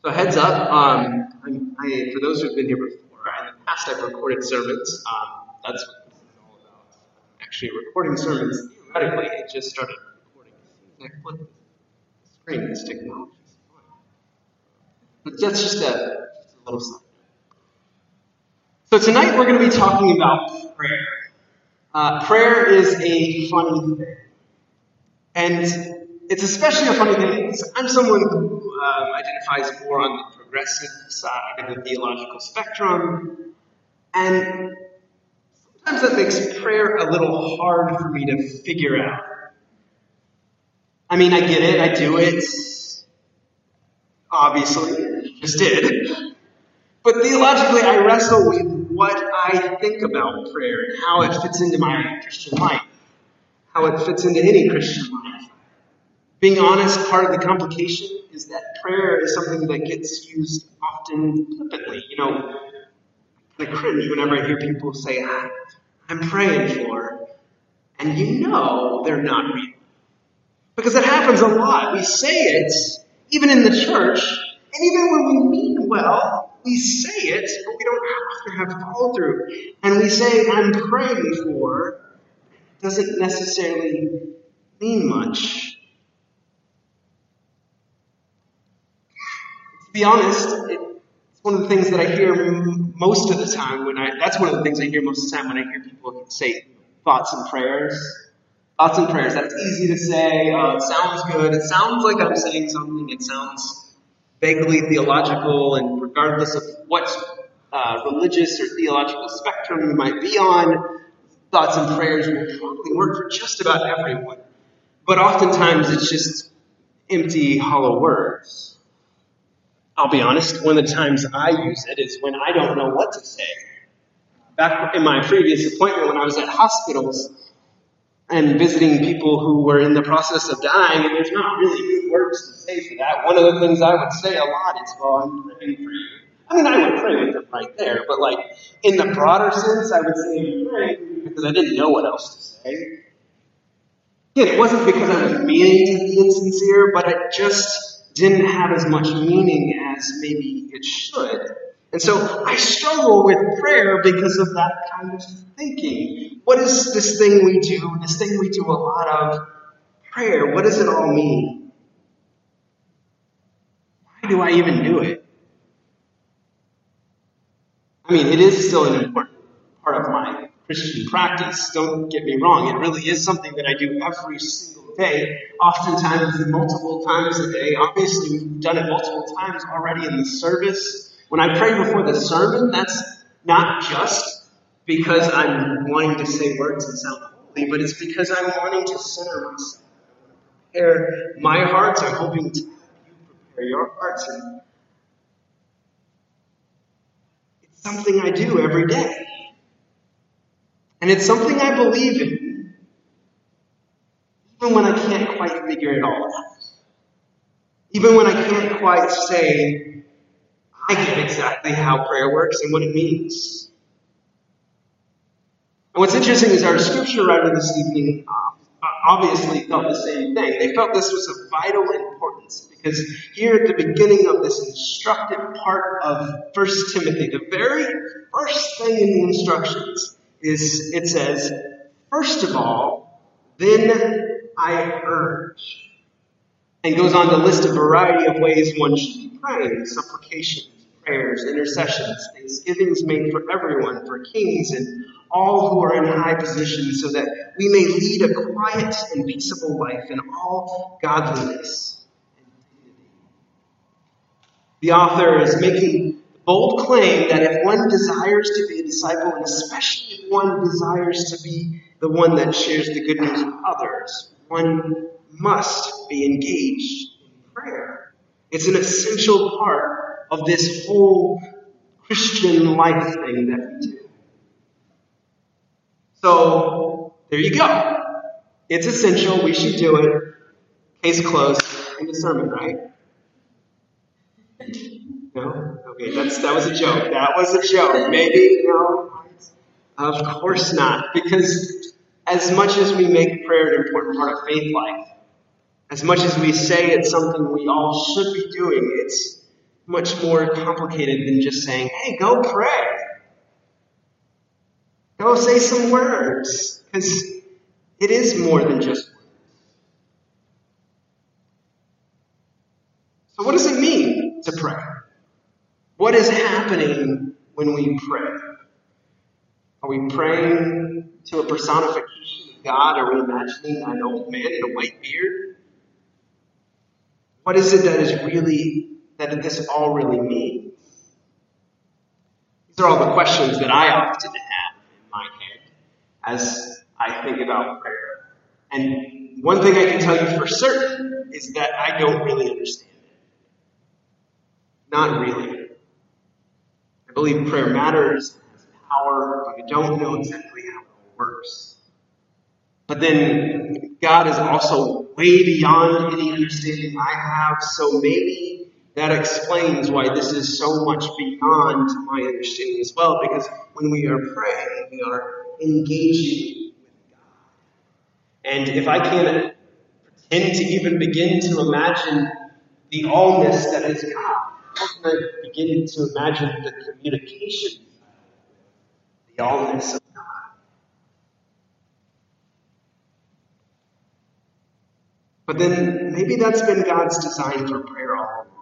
So heads up, for those who've been here before, in the past I've recorded sermons. That's what this is all about. Actually, recording sermons, theoretically, it just started recording as soon as I flipped the screen. This technology is fun. But that's just a little side. So tonight we're going to be talking about prayer. Prayer is a funny thing. And it's especially a funny thing because I'm someone who identifies more on the progressive side of the theological spectrum. And sometimes that makes prayer a little hard for me to figure out. I mean, I get it, I do it. Obviously, just did. But theologically, I wrestle with what I think about prayer and how it fits into my Christian life, how it fits into any Christian life. Being honest, part of the complication is that prayer is something that gets used often flippantly. You know, I cringe whenever I hear people say, I'm praying for, and you know they're not real. Because it happens a lot. We say it, even in the church, and even when we mean well, we say it, but we don't have to have follow through. And we say, I'm praying for, doesn't necessarily mean much. To be honest, it's one of the things that I hear most of the time that's one of the things I hear most of the time when I hear people say thoughts and prayers. Thoughts and prayers, that's easy to say, it sounds good, it sounds like I'm saying something, it sounds vaguely theological, and regardless of what religious or theological spectrum you might be on, thoughts and prayers will probably work for just about everyone. But oftentimes it's just empty, hollow words. I'll be honest, one of the times I use it is when I don't know what to say. Back in my previous appointment when I was at hospitals and visiting people who were in the process of dying, and there's not really good words to say for that. One of the things I would say a lot is, well, I'm praying for you. I mean, I would pray with them right there, but like in the broader sense, I would say I'm praying for you because I didn't know what else to say. Again, it wasn't because I was meaning to be insincere, but it just didn't have as much meaning as maybe it should. And so I struggle with prayer because of that kind of thinking. What is this thing we do a lot of, prayer? What does it all mean? Why do I even do it? I mean, it is still an important part of my Christian practice. Don't get me wrong. It really is something that I do every single day, oftentimes multiple times a day. Obviously, we've done it multiple times already in the service. When I pray before the sermon, that's not just because I'm wanting to say words and sound holy, but it's because I'm wanting to center myself. Prepare my heart. I'm hoping to help you prepare your hearts. And it's something I do every day. And it's something I believe in, even when I can't quite figure it all out. Even when I can't quite say, I get exactly how prayer works and what it means. And what's interesting is our scripture writer this evening obviously felt the same thing. They felt this was of vital importance because here at the beginning of this instructive part of 1 Timothy, the very first thing in the instructions is it says, first of all, then I urge. And goes on to list a variety of ways one should be praying: supplications, prayers, intercessions, thanksgivings made for everyone, for kings and all who are in high positions, so that we may lead a quiet and peaceable life in all godliness and dignity. The author is making the bold claim that if one desires to be a disciple, and especially if one desires to be the one that shares the good news with others, one must be engaged in prayer. It's an essential part of this whole Christian life thing that we do. So, there you go. It's essential. We should do it. Case closed. In the sermon, right? No? Okay, that was a joke. That was a joke. Maybe, no. Of course not. Because as much as we make prayer an important part of faith life, as much as we say it's something we all should be doing, it's much more complicated than just saying, hey, go pray. Go say some words, because it is more than just words. So what does it mean to pray? What is happening when we pray? Are we praying to a personification of God? Are we imagining an old man in a white beard? What is it that this all really means? These are all the questions that I often have in my head as I think about prayer. And one thing I can tell you for certain is that I don't really understand it. Not really. I believe prayer matters, has power, but I don't know exactly how it works. But then God is also way beyond any understanding I have, so maybe that explains why this is so much beyond my understanding as well, because when we are praying, we are engaging with God. And if I can't pretend to even begin to imagine the allness that is God, how can I begin to imagine the communication, the allness of God? But then maybe that's been God's design for prayer all along.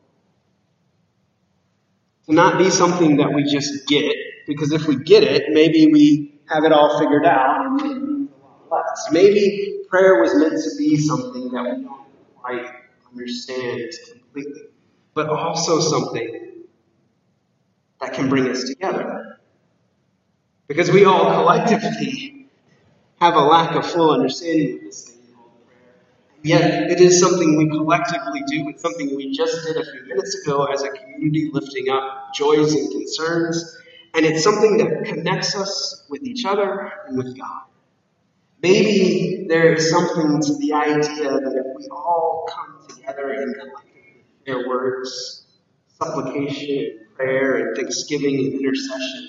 To not be something that we just get, because if we get it, maybe we have it all figured out and it means a lot less. Maybe prayer was meant to be something that we don't quite understand completely, but also something that can bring us together. Because we all collectively have a lack of full understanding of this thing called prayer. Yet it is something we collectively do. It's something we just did a few minutes ago as a community, lifting up joys and concerns. And it's something that connects us with each other and with God. Maybe there is something to the idea that if we all come together and collectively share words, supplication, prayer, and thanksgiving and intercession,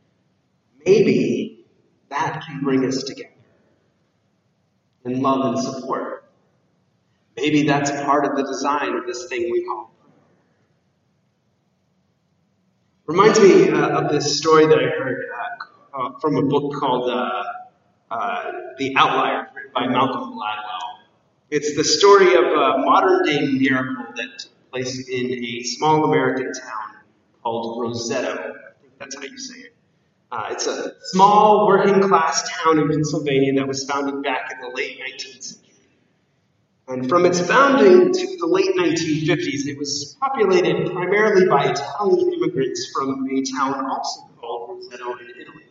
maybe that can bring us together in love and support. Maybe that's part of the design of this thing we call prayer. Reminds me of this story that I heard from a book called The Outlier, written by Malcolm Gladwell. It's the story of a modern-day miracle that took place in a small American town called Roseto. I think that's how you say it. It's a small working-class town in Pennsylvania that was founded back in the late 19th century. And from its founding to the late 1950s, it was populated primarily by Italian immigrants from a town also called Roseto in Italy.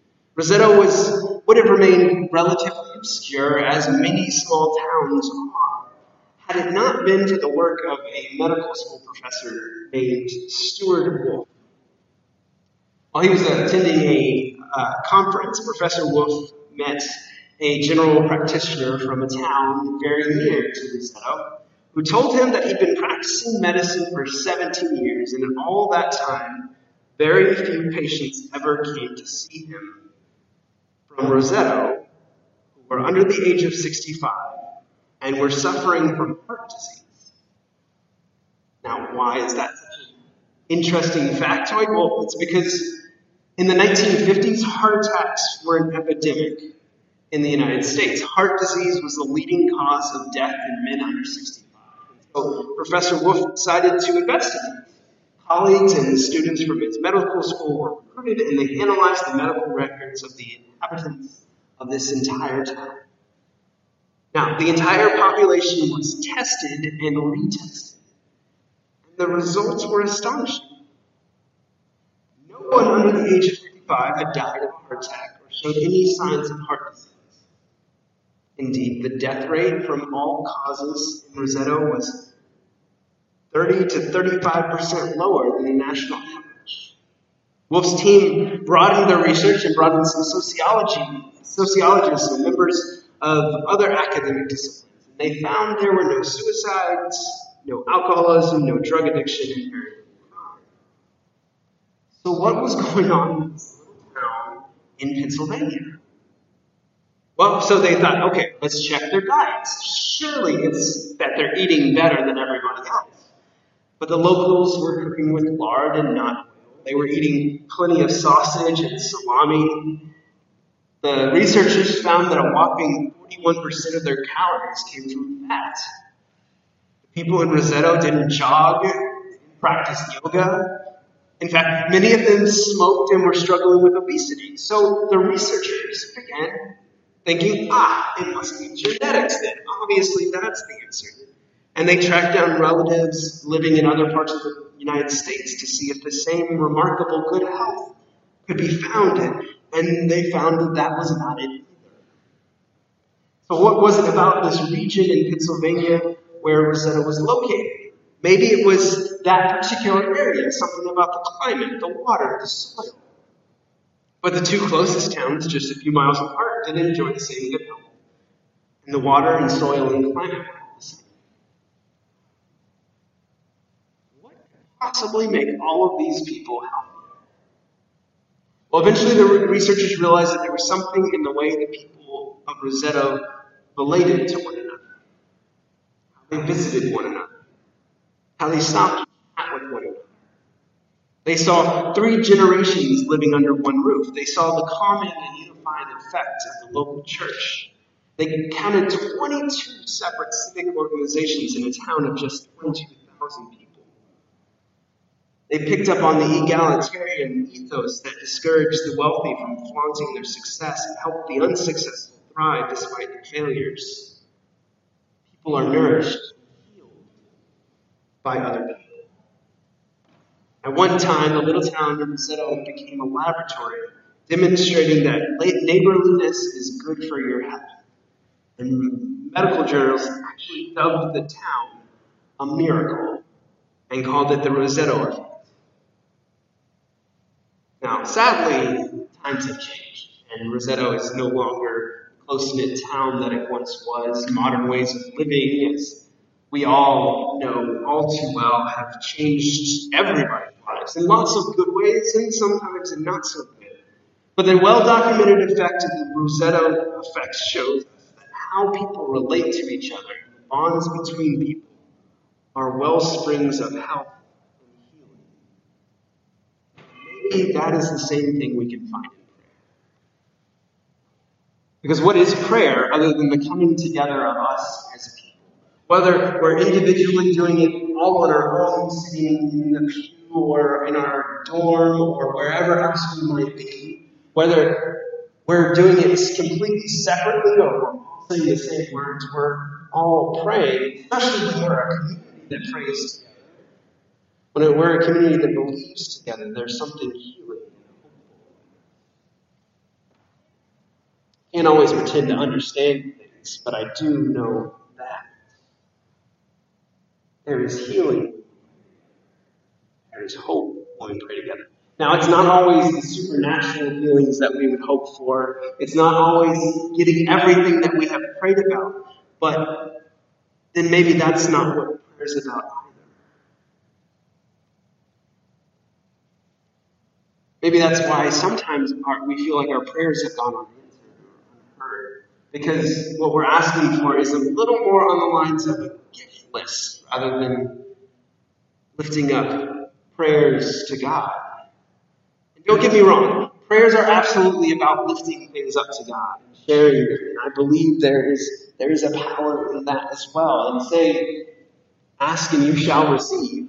Roseto would have remained relatively obscure, as many small towns are, had it not been for the work of a medical school professor named Stuart Wolf. While he was attending a conference, Professor Wolf met a general practitioner from a town very near to Roseto, who told him that he'd been practicing medicine for 17 years, and in all that time, very few patients ever came to see him from Roseto who were under the age of 65 and were suffering from heart disease. Now, why is that such an interesting factoid? Well, it's because in the 1950s, heart attacks were an epidemic in the United States. Heart disease was the leading cause of death in men under 65. So Professor Wolf decided to investigate. Colleagues and students from his medical school were recruited, and they analyzed the medical records of the inhabitants of this entire town. Now, the entire population was tested and retested, and the results were astonishing. No one under the age of 55 had died of a heart attack or showed any signs of heart disease. Indeed, the death rate from all causes in Roseto was 30 to 35% lower than the national average. Wolf's team broadened their research and brought in some sociologists and members of other academic disciplines. And they found there were no suicides, no alcoholism, no drug addiction, and very little crime. So what was going on in this little town in Pennsylvania? Well, so they thought, okay, let's check their diets. Surely it's that they're eating better than everybody else. But the locals were cooking with lard and not oil. They were eating plenty of sausage and salami. The researchers found that a whopping 41% of their calories came from fat. The people in Roseto didn't jog, didn't practice yoga. In fact, many of them smoked and were struggling with obesity. So the researchers began thinking, it must be genetics then. Obviously, that's the answer. And they tracked down relatives living in other parts of the United States to see if the same remarkable good health could be found. And they found that that was not it either. So what was it about this region in Pennsylvania where Roseto was located? Maybe it was that particular area, something about the climate, the water, the soil. But the two closest towns, just a few miles apart, didn't enjoy the same good health. And the water and soil and climate were the same. What could possibly make all of these people healthy? Well, eventually the researchers realized that there was something in the way the people of Roseto related to one another, how they visited one another, how they stopped to chat with one another. They saw 3 generations living under one roof. They saw the common and unifying effect of the local church. They counted 22 separate civic organizations in a town of just 22,000 people. They picked up on the egalitarian ethos that discouraged the wealthy from flaunting their success and helped the unsuccessful thrive despite their failures. People are nourished and healed by other people. At one time, the little town of Roseto became a laboratory, demonstrating that neighborliness is good for your health. And medical journals actually dubbed the town a miracle and called it the Roseto Effect. Now, sadly, times have changed, and Roseto is no longer a close-knit town that it once was. Modern ways of living, as we all know all too well, have changed everybody's lives in lots of good ways and sometimes in not so good. But the well-documented effect of the Roseto effect shows us that how people relate to each other, the bonds between people, are well springs of health and healing. Maybe that is the same thing we can find in prayer. Because what is prayer other than the coming together of us as people? Whether we're individually doing it all on our own, sitting in the pew or in our dorm or wherever else we might be, whether we're doing it completely separately or we're all saying the same words, we're all praying, especially when we're a community that prays together. When we're a community that believes together, there's something healing and hopeful. Can't always pretend to understand things, but I do know that there is healing. There is hope when we pray together. Now, it's not always the supernatural feelings that we would hope for. It's not always getting everything that we have prayed about. But then maybe that's not what prayer is about either. Maybe that's why sometimes we feel like our prayers have gone unanswered or unheard. Because what we're asking for is a little more on the lines of a gift list rather than lifting up prayers to God. And don't get me wrong, prayers are absolutely about lifting things up to God and sharing them. And I believe there is a power in that as well. And saying, ask and you shall receive.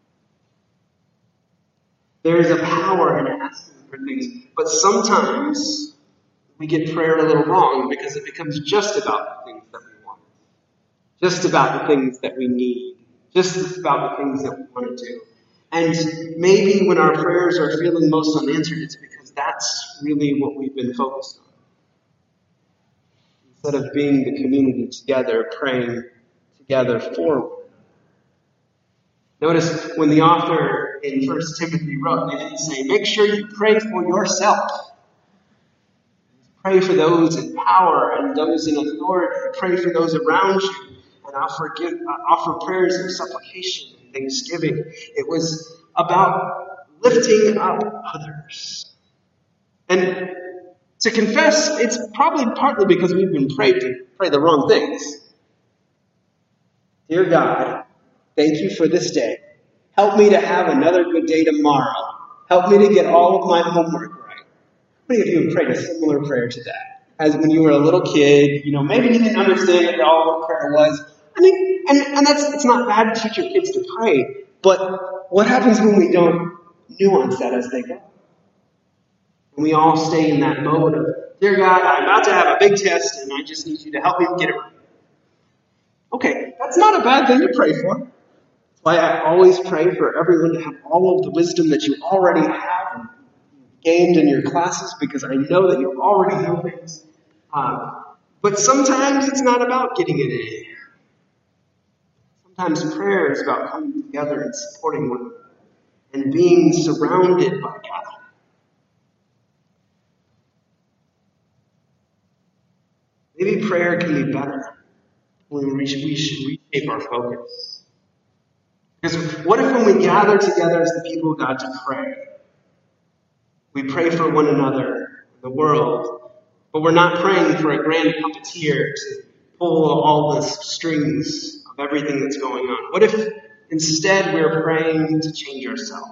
There is a power in asking for things. But sometimes we get prayer a little wrong because it becomes just about the things that we want. Just about the things that we need. Just about the things that we want to do. And maybe when our prayers are feeling most unanswered, it's because that's really what we've been focused on. Instead of being the community together, praying together for one. Notice when the author in 1 Timothy wrote, they didn't say, make sure you pray for yourself. Pray for those in power and those in authority. Pray for those around you and offer prayers of supplication and thanksgiving. It was about lifting up others. And to confess, it's probably partly because we've been prayed to pray the wrong things. Dear God, thank you for this day. Help me to have another good day tomorrow. Help me to get all of my homework right. How many of you have prayed a similar prayer to that? As when you were a little kid, maybe you didn't understand at all what prayer was. I mean, and it's not bad to teach your kids to pray, but what happens when we don't nuance that as they go? And we all stay in that mode of, dear God, I'm about to have a big test, and I just need you to help me get it right. Okay, that's not a bad thing to pray for. That's why I always pray for everyone to have all of the wisdom that you already have and gained in your classes, because I know that you already know things. But sometimes it's not about getting an A. Sometimes prayer is about coming together and supporting one another and being surrounded by God. Maybe prayer can be better when we should reshape our focus. Because what if when we gather together as the people of God to pray, we pray for one another, the world, but we're not praying for a grand puppeteer to pull all the strings of everything that's going on? What if instead we're praying to change ourselves?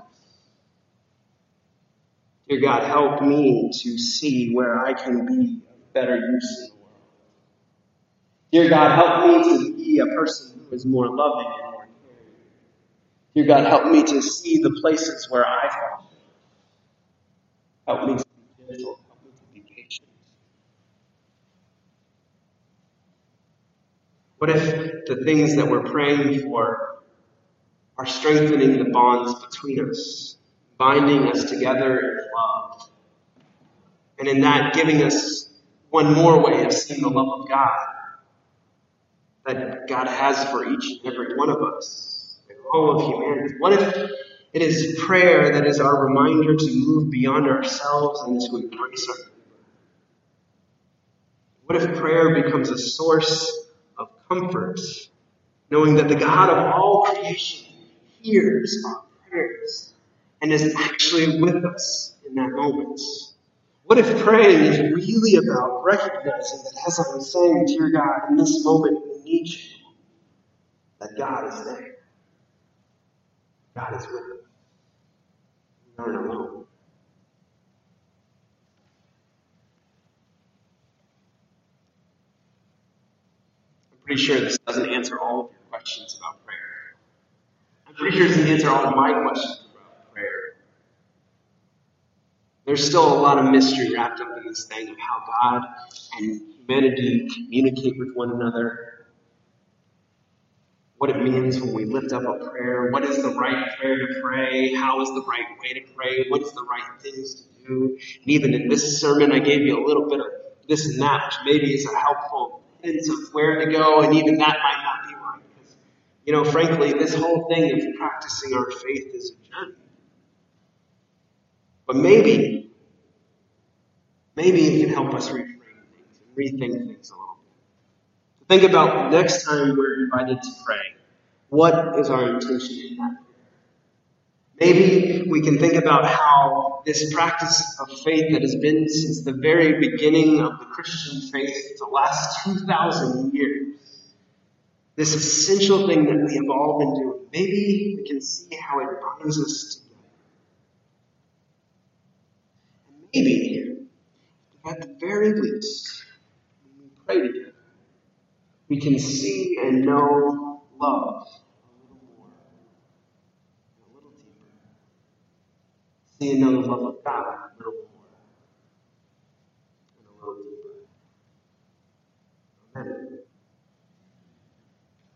Dear God, help me to see where I can be of better use in the world. Dear God, help me to be a person who is more loving and more caring. Dear God, help me to see the places where I fall. Help me to be gentle. Help me to be patient. What if the things that we're praying for are strengthening the bonds between us, binding us together in love, and in that giving us one more way of seeing the love of God that God has for each and every one of us, and all of humanity? What if it is prayer that is our reminder to move beyond ourselves and to embrace our neighbor? What if prayer becomes a source of comfort, knowing that the God of all creation hears our prayers and is actually with us in that moment? What if praying is really about recognizing that, as I was saying, dear God, in this moment we need you, that God is there. God is with us. We aren't alone. I'm pretty sure this doesn't answer all of your questions about prayer. I'm pretty sure it doesn't answer all of my questions about prayer. There's still a lot of mystery wrapped up in this thing of how God and humanity communicate with one another, what it means when we lift up a prayer, what is the right prayer to pray, how is the right way to pray, what's the right things to do. And even in this sermon, I gave you a little bit of this and that, which maybe is a helpful hint of where to go, and even that might not be right. Because, frankly, this whole thing of practicing our faith is a journey. But maybe it can help us reframe things and rethink things a little bit. Think about next time we're invited to pray. What is our intention in that? Maybe we can think about how this practice of faith that has been since the very beginning of the Christian faith, the last 2,000 years, this essential thing that we have all been doing, maybe we can see how it binds us together. And maybe, at the very least, when we pray together, we can see and know love a little more, a little deeper. See and know the love of God a little more.